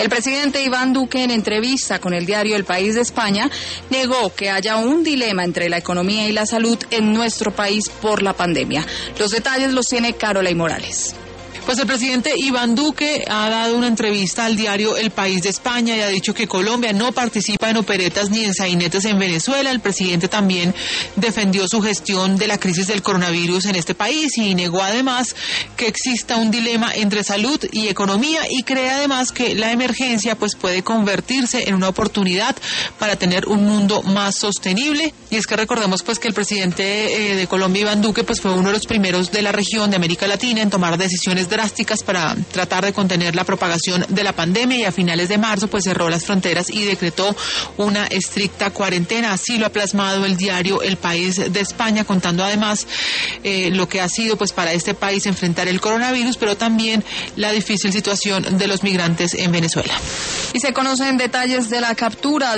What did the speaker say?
El presidente Iván Duque, en entrevista con el diario El País de España, negó que haya un dilema entre la economía y la salud en nuestro país por la pandemia. Los detalles los tiene Caroline Morales. Pues el presidente Iván Duque ha dado una entrevista al diario El País de España y ha dicho que Colombia no participa en operetas ni en sainetes en Venezuela. El presidente también defendió su gestión de la crisis del coronavirus en este país y negó además que exista un dilema entre salud y economía, y cree además que la emergencia pues puede convertirse en una oportunidad para tener un mundo más sostenible. Y es que recordemos pues que el presidente de Colombia, Iván Duque, pues fue uno de los primeros de la región de América Latina en tomar decisiones drásticas para tratar de contener la propagación de la pandemia, y a finales de marzo pues cerró las fronteras y decretó una estricta cuarentena. Así lo ha plasmado el diario El País de España, contando además lo que ha sido pues para este país enfrentar el coronavirus, pero también la difícil situación de los migrantes en Venezuela. Y se conocen detalles de la captura